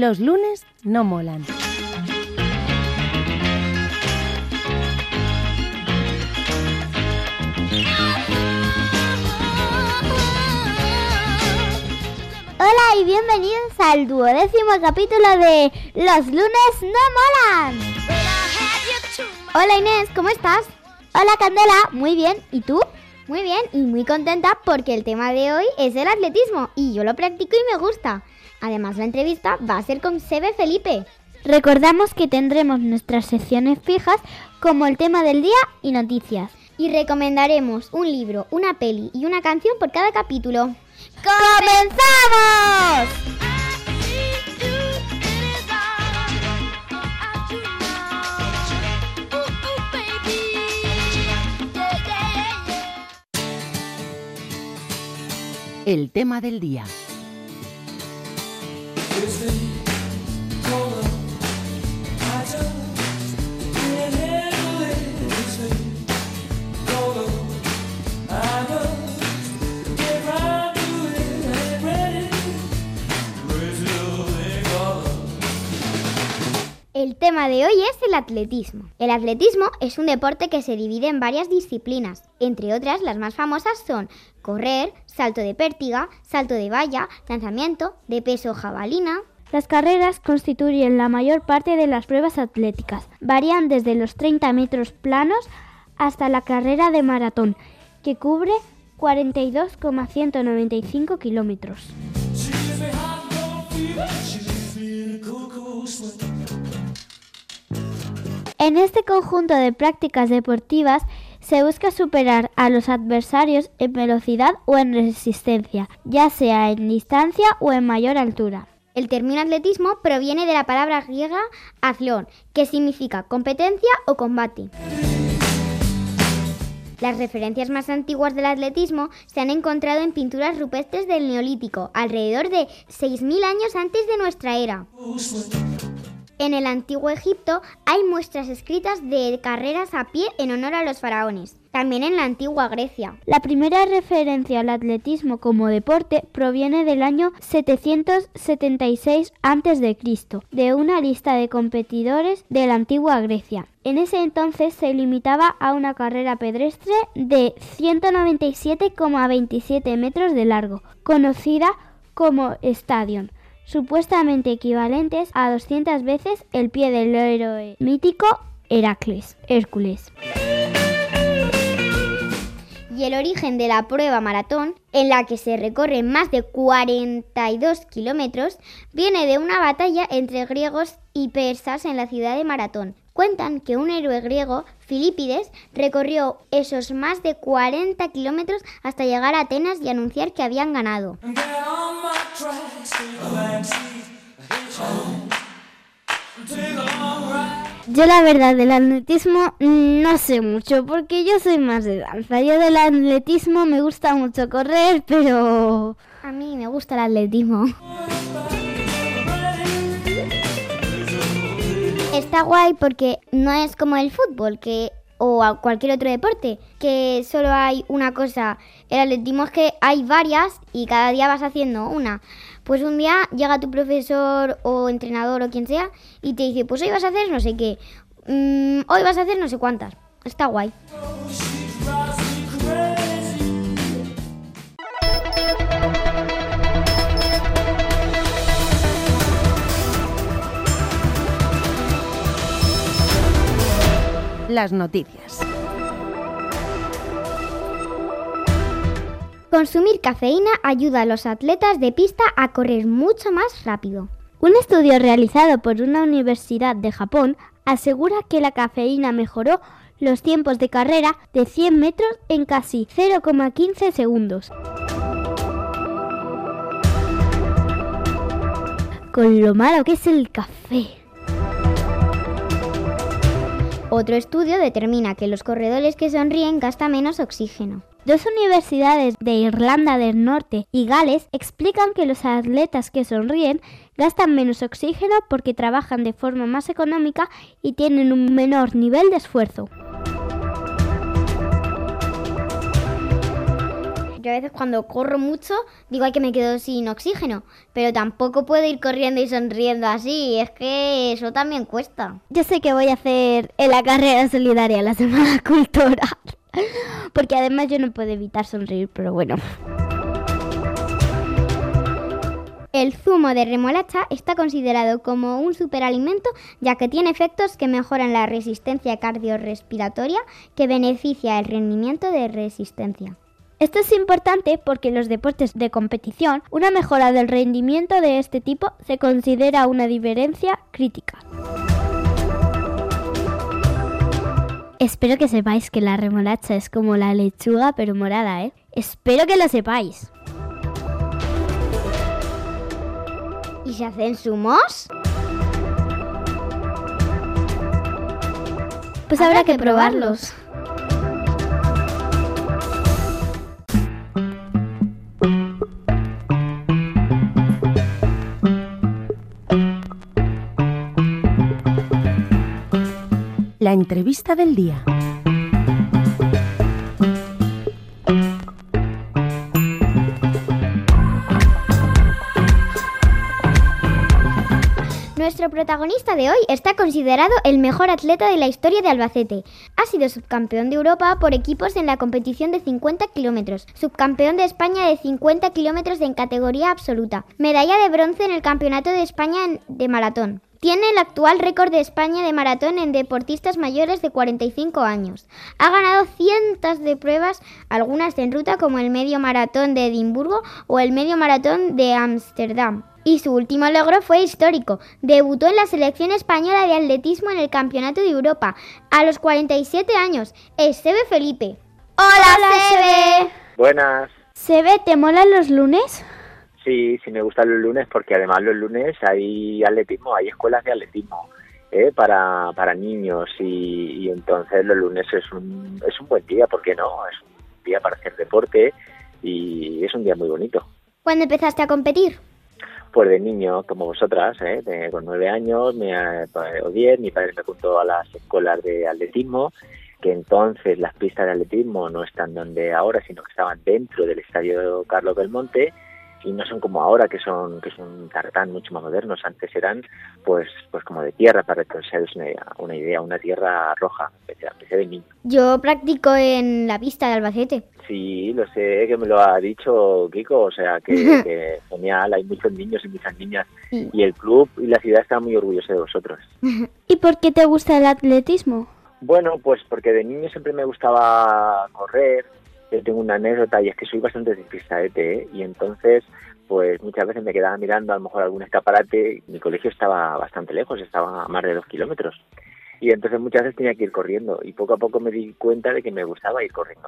Los lunes no molan. Hola y bienvenidos al 12º capítulo de Los lunes no molan. Hola Inés, ¿cómo estás? Hola Candela, muy bien. ¿Y tú? Muy bien y muy contenta porque el tema de hoy es el atletismo y yo lo practico y me gusta. Además la entrevista va a ser con Sebe Felipe. Recordamos que tendremos nuestras secciones fijas como el tema del día y noticias. Y recomendaremos un libro, una peli y una canción por cada capítulo. ¡Comenzamos! El tema del día. El tema de hoy es el atletismo. El atletismo es un deporte que se divide en varias disciplinas. Entre otras, las más famosas son correr, salto de pértiga, salto de valla, lanzamiento, de peso jabalina. Las carreras constituyen la mayor parte de las pruebas atléticas. Varían desde los 30 metros planos hasta la carrera de maratón, que cubre 42,195 kilómetros. En este conjunto de prácticas deportivas se busca superar a los adversarios en velocidad o en resistencia, ya sea en distancia o en mayor altura. El término atletismo proviene de la palabra griega athlon, que significa competencia o combate. Las referencias más antiguas del atletismo se han encontrado en pinturas rupestres del Neolítico, alrededor de 6.000 años antes de nuestra era. En el antiguo Egipto hay muestras escritas de carreras a pie en honor a los faraones. También en la antigua Grecia. La primera referencia al atletismo como deporte proviene del año 776 a.C., de una lista de competidores de la antigua Grecia. En ese entonces se limitaba a una carrera pedestre de 197,27 metros de largo, conocida como stadion, supuestamente equivalentes a 200 veces el pie del héroe mítico Hércules. Y el origen de la prueba maratón, en la que se recorren más de 42 kilómetros, viene de una batalla entre griegos y persas en la ciudad de Maratón. Cuentan que un héroe griego, Filipides, recorrió esos más de 40 kilómetros hasta llegar a Atenas y anunciar que habían ganado. Yo la verdad del atletismo no sé mucho porque yo soy más de danza. Yo del atletismo me gusta mucho correr, pero a mí me gusta el atletismo. Está guay porque no es como el fútbol o a cualquier otro deporte, que solo hay una cosa. El atletismo es que hay varias y cada día vas haciendo una. Pues un día llega tu profesor o entrenador o quien sea y te dice, pues hoy vas a hacer no sé qué, hoy vas a hacer no sé cuántas. Está guay. Las noticias. Consumir cafeína ayuda a los atletas de pista a correr mucho más rápido. Un estudio realizado por una universidad de Japón asegura que la cafeína mejoró los tiempos de carrera de 100 metros en casi 0,15 segundos. Con lo malo que es el café. Otro estudio determina que los corredores que sonríen gastan menos oxígeno. Dos universidades de Irlanda del Norte y Gales explican que los atletas que sonríen gastan menos oxígeno porque trabajan de forma más económica y tienen un menor nivel de esfuerzo. yo a veces cuando corro mucho digo ay que me quedo sin oxígeno, pero tampoco puedo ir corriendo y sonriendo así, es que eso también cuesta. Yo sé que voy a hacer en la carrera solidaria la Semana Cultural, porque además yo no puedo evitar sonreír, pero bueno. El zumo de remolacha está considerado como un superalimento ya que tiene efectos que mejoran la resistencia cardiorrespiratoria que beneficia el rendimiento de resistencia. Esto es importante porque en los deportes de competición una mejora del rendimiento de este tipo se considera una diferencia crítica. Espero que sepáis que la remolacha es como la lechuga pero morada, ¿eh? Espero que lo sepáis. ¿Y se hacen zumos? Pues habrá que probarlos. La entrevista del día. Nuestro protagonista de hoy está considerado el mejor atleta de la historia de Albacete. Ha sido subcampeón de Europa por equipos en la competición de 50 kilómetros, subcampeón de España de 50 kilómetros en categoría absoluta, medalla de bronce en el Campeonato de España de maratón. Tiene el actual récord de España de maratón en deportistas mayores de 45 años. Ha ganado cientos de pruebas, algunas en ruta como el medio maratón de Edimburgo o el medio maratón de Ámsterdam. Y su último logro fue histórico. Debutó en la selección española de atletismo en el Campeonato de Europa a los 47 años. Es Sebe Felipe. ¡Hola, Sebe! Buenas. Sebe, ¿te molan los lunes? Sí, me gustan los lunes porque además los lunes hay atletismo, hay escuelas de atletismo para niños y entonces los lunes es un buen día, ¿por qué no? Es un día para hacer deporte y es un día muy bonito. ¿Cuándo empezaste a competir? Pues de niño, como vosotras, con 9 años o 10, mi padre me apuntó a las escuelas de atletismo, que entonces las pistas de atletismo no están donde ahora, sino que estaban dentro del estadio Carlos Belmonte, y no son como ahora que son tartán mucho más modernos. Antes eran pues como de tierra, para que os hagáis una idea, una tierra roja. Empecé de niño. Yo practico en la pista de Albacete. Sí, lo sé, que me lo ha dicho Kiko, o sea que genial, hay muchos niños y muchas niñas y el club y la ciudad están muy orgullosos de vosotros. ¿Y por qué te gusta el atletismo? Bueno, pues porque de niño siempre me gustaba correr. Yo tengo una anécdota y es que soy bastante despistaete, y entonces pues muchas veces me quedaba mirando a lo mejor algún escaparate. Mi colegio estaba bastante lejos, estaba a más de 2 kilómetros, y entonces muchas veces tenía que ir corriendo y poco a poco me di cuenta de que me gustaba ir corriendo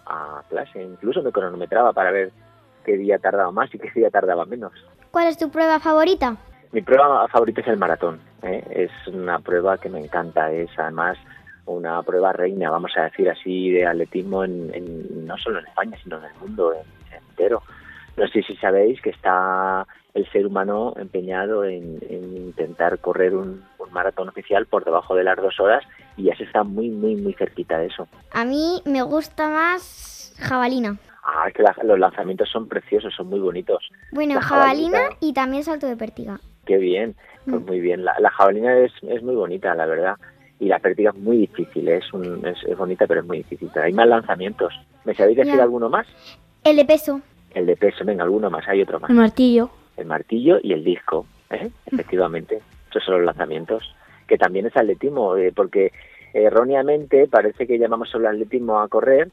a clase. Incluso me cronometraba para ver qué día tardaba más y qué día tardaba menos. ¿Cuál es tu prueba favorita? Mi prueba favorita es el maratón, es una prueba que me encanta, es además una prueba reina, vamos a decir así, de atletismo no solo en España, sino en el mundo entero. No sé si sabéis que está el ser humano empeñado en intentar correr un maratón oficial por debajo de las 2 horas, y ya se está muy, muy, muy cerquita de eso. A mí me gusta más jabalina. Es que los lanzamientos son preciosos, son muy bonitos. Bueno, la jabalina y también salto de pértiga. Qué bien, pues muy bien. La jabalina es muy bonita, la verdad. Y la pértiga es muy difícil, es bonita pero es muy difícil. Pero hay más lanzamientos. ¿Me sabéis decir alguno más? El de peso. El de peso, venga, alguno más, hay otro más. El martillo. El martillo y el disco, efectivamente. Esos son los lanzamientos. Que también es atletismo, porque erróneamente parece que llamamos solo atletismo a correr,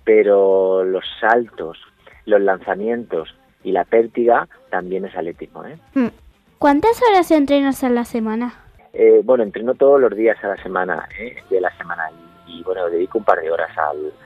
pero los saltos, los lanzamientos y la pértiga también es atletismo. ¿Cuántas horas entrenas a la semana? Bueno, entreno todos los días a la semana, de la semana, y bueno, dedico un par de horas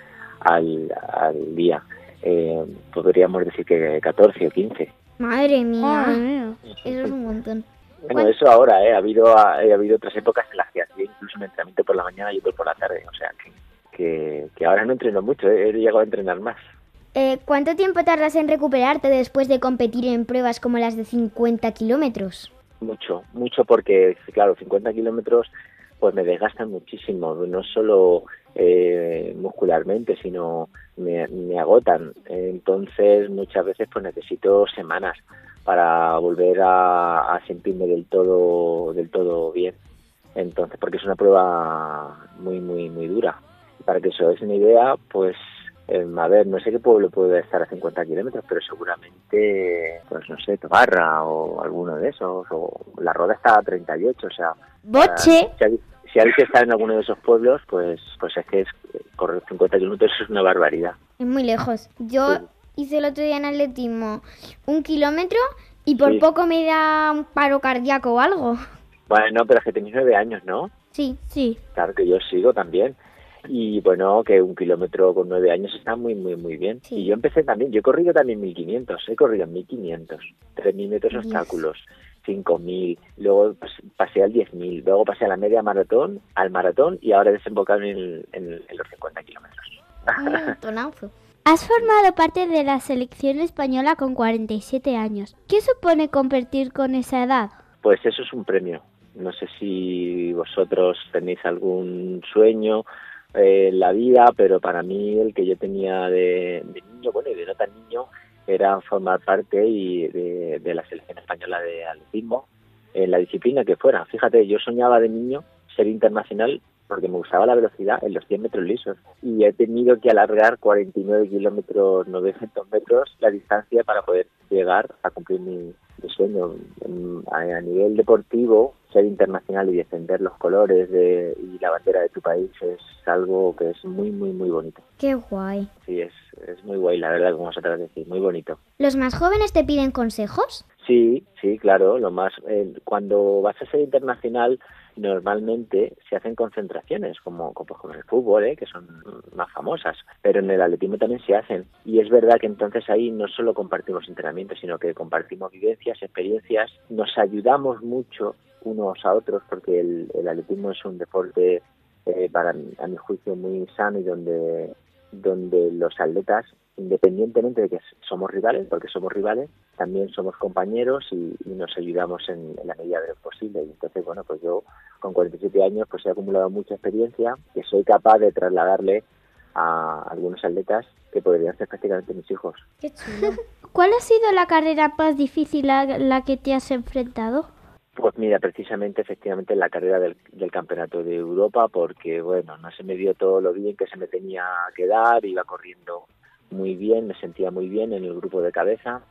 al día. Podríamos decir que 14 o 15. Madre mía, eso es un montón. Bueno, eso ahora, ha habido otras épocas en las que hacía incluso un entrenamiento por la mañana y otro por la tarde, o sea que ahora no entreno mucho, he llegado a entrenar más. ¿Cuánto tiempo tardas en recuperarte después de competir en pruebas como las de 50 kilómetros? Mucho porque, claro, 50 kilómetros pues me desgastan muchísimo, no solo muscularmente, sino me agotan. Entonces muchas veces pues necesito semanas para volver a sentirme del todo bien. Entonces, porque es una prueba muy dura. Para que os hagáis una idea, pues a ver, no sé qué pueblo puede estar a 50 kilómetros, pero seguramente, pues no sé, Tobarra o alguno de esos, o La Roda está a 38, o sea... ¡Boche! Si habéis que estar en alguno de esos pueblos, pues es que correr 50 kilómetros es una barbaridad. Es muy lejos. Yo hice el otro día en atletismo 1 kilómetro y por poco me da un paro cardíaco o algo. Bueno, pero es que tenéis 9 años, ¿no? Sí. Claro que yo sigo también. Y bueno, que 1 kilómetro con 9 años está muy bien. Sí. Y yo empecé también, yo he corrido también 1500, he corrido en 1500, 3000 metros obstáculos, 5000, luego pasé al 10.000, luego pasé a la media maratón, al maratón y ahora he desembocado en los 50 kilómetros. Un montonazo. Has formado parte de la selección española con 47 años. ¿Qué supone competir con esa edad? Pues eso es un premio. No sé si vosotros tenéis algún sueño en la vida, pero para mí el que yo tenía de niño, bueno, y de no tan niño, era formar parte de la selección española de atletismo en la disciplina que fuera. Fíjate, yo soñaba de niño ser internacional porque me gustaba la velocidad en los 100 metros lisos y he tenido que alargar 49 kilómetros, 900 metros la distancia para poder llegar a cumplir mi sueño. A nivel deportivo, ser internacional y defender los colores y la bandera de tu país es algo que es muy bonito. Qué guay. Sí, es muy guay, la verdad, como vosotras decís, muy bonito. ¿Los más jóvenes te piden consejos? Sí, claro. Cuando vas a ser internacional, normalmente se hacen concentraciones, como el fútbol, que son más famosas, pero en el atletismo también se hacen. Y es verdad que entonces ahí no solo compartimos entrenamientos, sino que compartimos vivencias, experiencias, nos ayudamos mucho unos a otros, porque el atletismo es un deporte, a mi juicio, muy sano y donde los atletas, independientemente de que somos rivales, porque somos rivales, también somos compañeros y nos ayudamos en la medida de lo posible. Y entonces, bueno, pues yo con 47 años pues he acumulado mucha experiencia que soy capaz de trasladarle a algunos atletas que podrían ser prácticamente mis hijos. Qué chulo. ¿Cuál ha sido la carrera más difícil a la que te has enfrentado? Pues mira, precisamente, efectivamente, en la carrera del Campeonato de Europa, porque, bueno, no se me dio todo lo bien que se me tenía que dar, iba corriendo muy bien, me sentía muy bien en el grupo de cabeza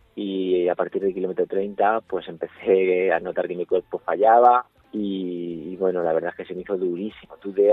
y a partir del kilómetro 30 pues empecé a notar que mi cuerpo fallaba y bueno, la verdad es que se me hizo durísimo. Dudé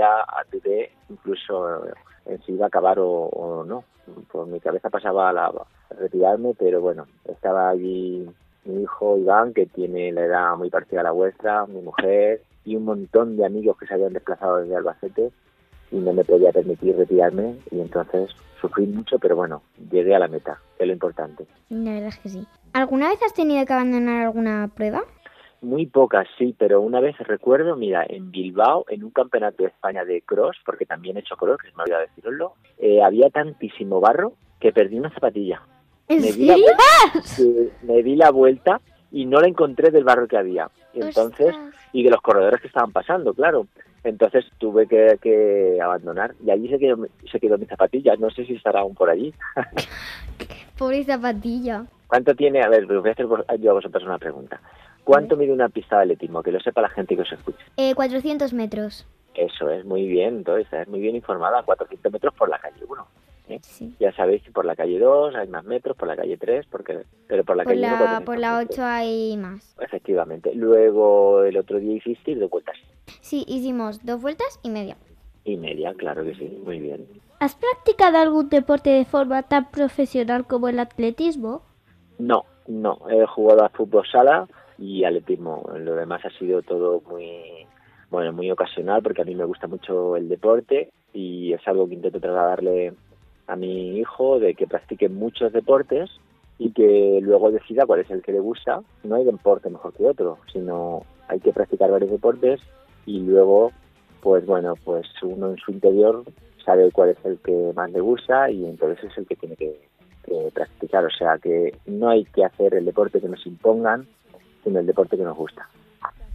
incluso en si iba a acabar o no. Por mi cabeza pasaba a retirarme, pero bueno, estaba allí mi hijo Iván, que tiene la edad muy parecida a la vuestra, mi mujer y un montón de amigos que se habían desplazado desde Albacete y no me podía permitir retirarme y entonces sufrí mucho, pero bueno, llegué a la meta, que es lo importante. La verdad es que sí. ¿Alguna vez has tenido que abandonar alguna prueba? Muy pocas, sí, pero una vez recuerdo, mira, en Bilbao, en un campeonato de España de cross, porque también he hecho cross, que se me olvidado deciroslo, había tantísimo barro que perdí una zapatilla. ¿En serio? Me di la vuelta y no la encontré del barro que había. Entonces, y de los corredores que estaban pasando, claro. Entonces tuve que abandonar y allí se quedó mi zapatilla. No sé si estará aún por allí. Pobre zapatilla. ¿Cuánto tiene? A ver, os voy a hacer yo a vosotros una pregunta. ¿Cuánto mide una pista de atletismo? Que lo sepa la gente que os escuche. 400 metros. Eso es, muy bien. Entonces, es muy bien informada. 400 metros por la calle 1. Sí. Ya sabéis que por la calle 2 hay más metros, por la calle 3, pero por la calle 1... Por la 8 hay más. Efectivamente. Luego el otro día hiciste 2 vueltas. Sí, hicimos 2 vueltas y media. Y media, claro que sí, muy bien. ¿Has practicado algún deporte de forma tan profesional como el atletismo? No, he jugado a fútbol sala y atletismo. Lo demás ha sido todo muy ocasional, porque a mí me gusta mucho el deporte y es algo que intento trasladarle a mi hijo, de que practique muchos deportes y que luego decida cuál es el que le gusta. No hay deporte mejor que otro, sino hay que practicar varios deportes y luego, pues bueno, pues uno en su interior sabe cuál es el que más le gusta y entonces es el que tiene que practicar. O sea que no hay que hacer el deporte que nos impongan, sino el deporte que nos gusta.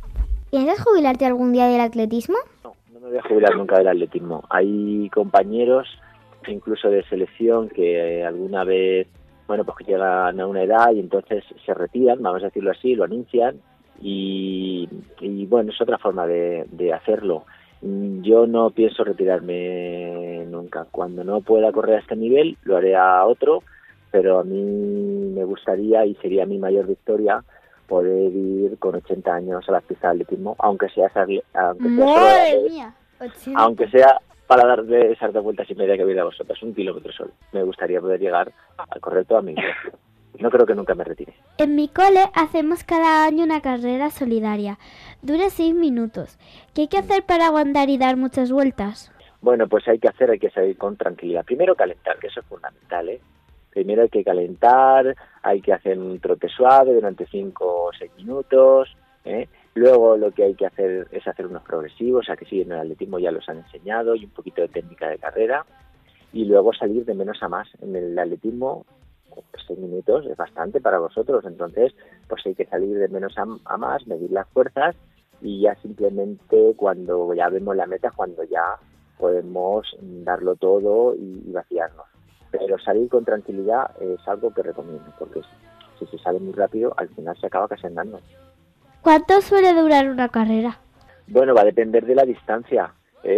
¿Piensas jubilarte algún día del atletismo? No, no me voy a jubilar nunca del atletismo. Hay compañeros, incluso de selección, que alguna vez, bueno, pues que llegan a una edad y entonces se retiran, vamos a decirlo así, lo anuncian y bueno, es otra forma de hacerlo. Yo no pienso retirarme nunca. Cuando no pueda correr a este nivel, lo haré a otro, pero a mí me gustaría y sería mi mayor victoria poder ir con 80 años a la pista de atletismo, aunque sea para darle esas 2 vueltas y media que viene a vosotras, 1 kilómetro solo. Me gustaría poder llegar a correr toda mi vida. No creo que nunca me retire. En mi cole hacemos cada año una carrera solidaria. Dura 6 minutos. ¿Qué hay que hacer para aguantar y dar muchas vueltas? Bueno, pues hay que salir con tranquilidad. Primero calentar, que eso es fundamental, ¿eh? Primero hay que calentar, hay que hacer un trote suave durante 5 o 6 minutos, ¿eh? Luego lo que hay que hacer es hacer unos progresivos, a que sí, en el atletismo ya los han enseñado, y un poquito de técnica de carrera, y luego salir de menos a más. En el atletismo, 6 minutos es bastante para vosotros, entonces pues hay que salir de menos a más, medir las fuerzas, y ya simplemente cuando ya vemos la meta, cuando ya podemos darlo todo y vaciarnos. Pero salir con tranquilidad es algo que recomiendo, porque si se sale muy rápido, al final se acaba casi andando. ¿Cuánto suele durar una carrera? Bueno, va a depender de la distancia,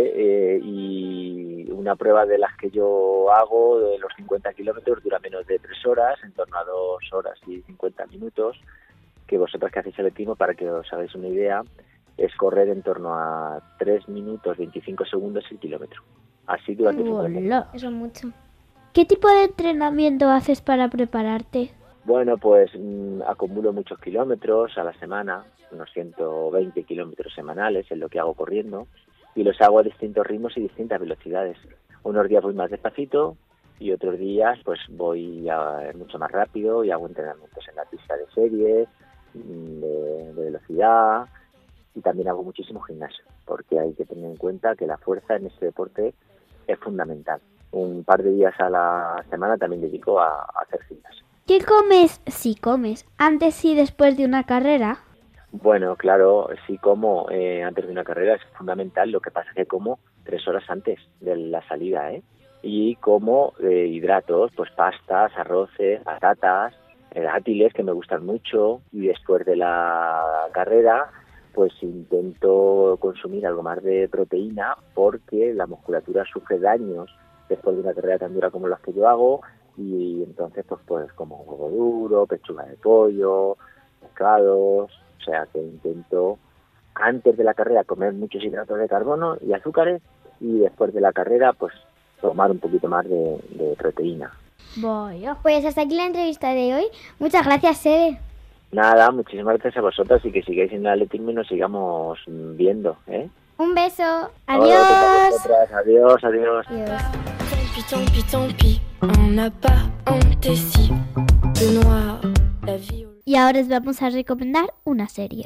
y una prueba de las que yo hago, de los 50 kilómetros, dura menos de 3 horas, en torno a 2 horas y 50 minutos, que vosotras que hacéis atletismo, para que os hagáis una idea, es correr en torno a 3 minutos 25 segundos el kilómetro. Así durante 50. Eso es mucho. ¿Qué tipo de entrenamiento haces para prepararte? Bueno, pues acumulo muchos kilómetros a la semana, unos 120 kilómetros semanales es lo que hago corriendo, y los hago a distintos ritmos y distintas velocidades. Unos días voy más despacito y otros días pues voy mucho más rápido y hago entrenamientos en la pista de serie, de velocidad, y también hago muchísimo gimnasio, porque hay que tener en cuenta que la fuerza en este deporte es fundamental. Un par de días a la semana también dedico a hacer gimnasio. ¿Qué comes, si comes, antes y después de una carrera? Bueno, claro, sí como antes de una carrera, es fundamental. Lo que pasa es que como 3 horas antes de la salida, y como hidratos, pues pastas, arroces, patatas, dátiles, que me gustan mucho, y después de la carrera pues intento consumir algo más de proteína, porque la musculatura sufre daños después de una carrera tan dura como las que yo hago, y entonces pues como huevo duro, pechuga de pollo, pescados, o sea que intento antes de la carrera comer muchos hidratos de carbono y azúcares, y después de la carrera pues tomar un poquito más de proteína. Vaya. Pues hasta aquí la entrevista de hoy. Muchas gracias, Sede. Nada, muchísimas gracias a vosotras, y que sigáis en el atletismo y nos sigamos viendo, Un beso. Adiós. Adiós, adiós. Y ahora os vamos a recomendar una serie.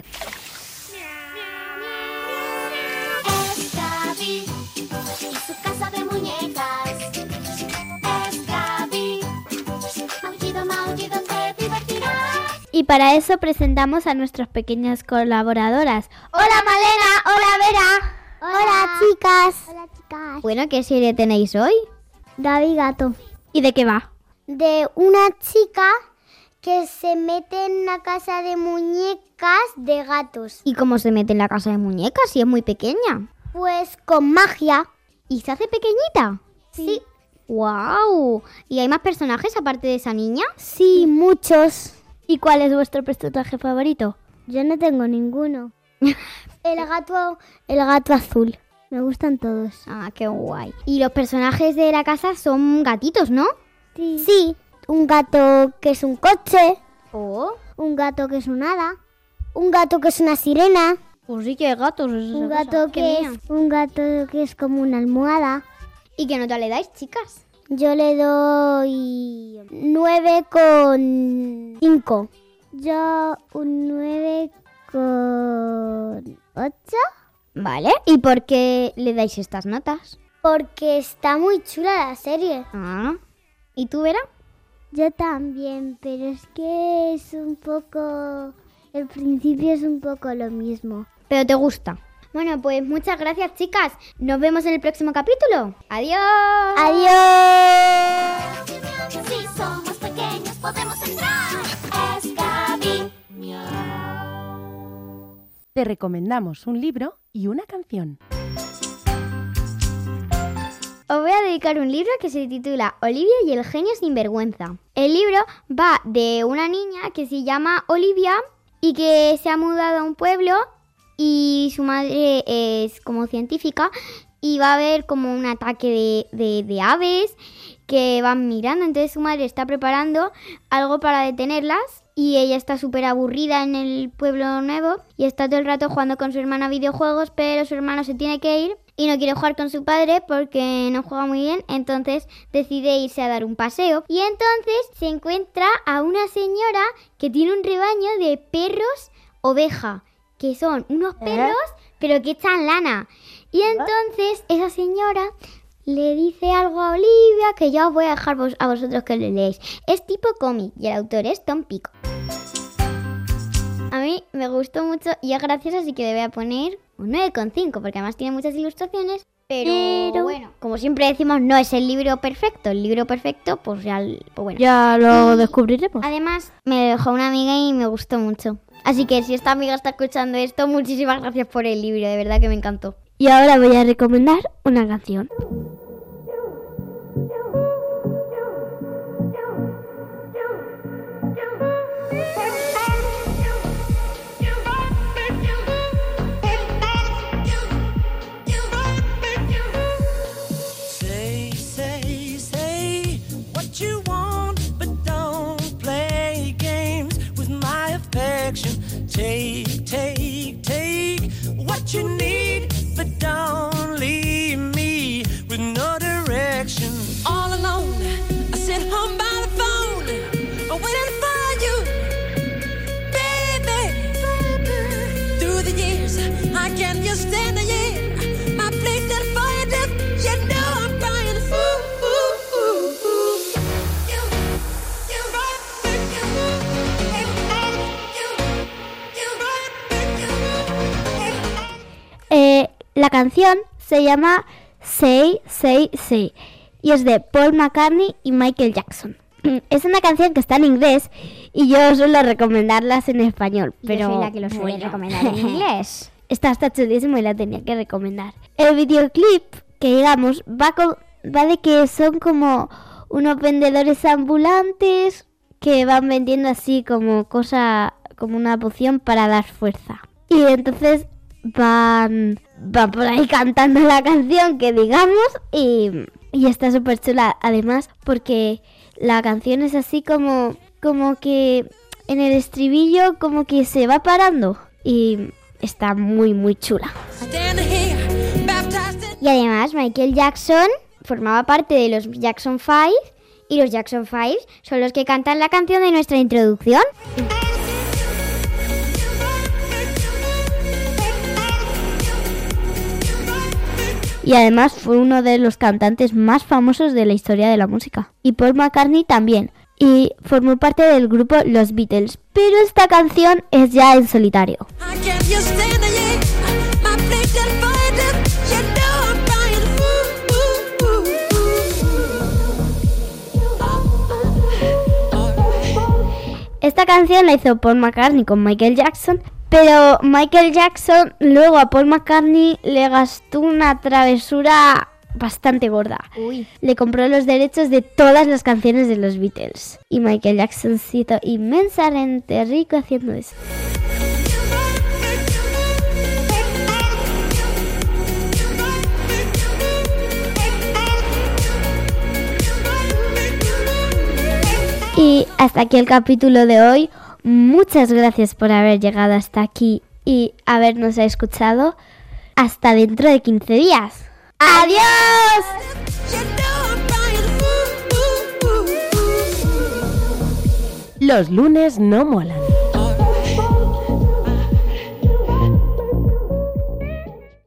Y para eso presentamos a nuestras pequeñas colaboradoras. Hola, Malena. Hola, Vera. Hola, chicas. Hola, chicas. Bueno, ¿qué serie tenéis hoy? Gaby Gato. ¿Y de qué va? De una chica que se mete en una casa de muñecas de gatos. ¿Y cómo se mete en la casa de muñecas si es muy pequeña? Pues con magia. ¿Y se hace pequeñita? Sí. ¡Guau! ¿Y hay más personajes aparte de esa niña? Sí, muchos. ¿Y cuál es vuestro personaje favorito? Yo no tengo ninguno. El gato azul. Me gustan todos. Ah, qué guay. Y los personajes de la casa son gatitos, ¿no? Sí. Sí. Un gato que es un coche. Oh. Un gato que es un hada. Un gato que es una sirena. Pues sí que hay gatos. Un gato que es como una almohada. ¿Y qué nota le dais, chicas? Yo le doy 9,5. Yo un 9,8. Vale. ¿Y por qué le dais estas notas? Porque está muy chula la serie. Ah. ¿Y tú, Vera? Yo también, pero es que es un poco... El principio es un poco lo mismo. pero te gusta. Bueno, pues muchas gracias, chicas. Nos vemos en el próximo capítulo. ¡Adiós! ¡Adiós! Si somos pequeños podemos entrar. Es Gaby. Te recomendamos un libro y una canción. Os voy a dedicar un libro que se titula Olivia y el genio sinvergüenza. El libro va de una niña que se llama Olivia y que se ha mudado a un pueblo y su madre es como científica y va a haber como un ataque de aves que van mirando. Entonces su madre está preparando algo para detenerlas y ella está súper aburrida en el pueblo nuevo y está todo el rato jugando con su hermana a videojuegos, pero su hermano se tiene que ir y no quiere jugar con su padre porque no juega muy bien, entonces decide irse a dar un paseo. Y entonces se encuentra a una señora que tiene un rebaño de perros oveja, que son unos perros pero que echan lana. Y entonces esa señora le dice algo a Olivia que ya os voy a dejar a vosotros que lo leáis. Es tipo cómic y el autor es Tom Pico. A mí me gustó mucho y es gracioso, así que le voy a poner un 9,5 porque además tiene muchas ilustraciones. Pero bueno, como siempre decimos, no es el libro perfecto. El libro perfecto, pues bueno. Ya lo descubriremos. Además, me lo dejó una amiga y me gustó mucho. Así que si esta amiga está escuchando esto, muchísimas gracias por el libro, de verdad que me encantó. Y ahora voy a recomendar una canción. Take what you need, but don't leave me with no direction. All alone, I sit home by the phone, waiting for you, baby. Through the years, I can't just stand here. My place is fired up, you know I'm crying. La canción se llama Say, Say, Say y es de Paul McCartney y Michael Jackson. Es una canción que está en inglés y yo suelo recomendarlas en español, pero yo soy la que lo suele recomendar en inglés. Está chulísimo y la tenía que recomendar. El videoclip, que digamos, va de que son como unos vendedores ambulantes que van vendiendo así como una poción para dar fuerza. Y entonces van por ahí cantando la canción, que digamos, y está súper chula. Además, porque la canción es así como que en el estribillo como que se va parando y está muy, muy chula. Y además Michael Jackson formaba parte de los Jackson 5 y los Jackson 5 son los que cantan la canción de nuestra introducción. Y además fue uno de los cantantes más famosos de la historia de la música. Y Paul McCartney también. Y formó parte del grupo Los Beatles. Pero esta canción es ya en solitario. Esta canción la hizo Paul McCartney con Michael Jackson. Pero Michael Jackson luego a Paul McCartney le gastó una travesura bastante gorda. Le compró los derechos de todas las canciones de los Beatles. Y Michael Jackson se hizo inmensamente rico haciendo eso. Y hasta aquí el capítulo de hoy. Muchas gracias por haber llegado hasta aquí y habernos escuchado. Hasta dentro de 15 días. ¡Adiós! Los lunes no molan.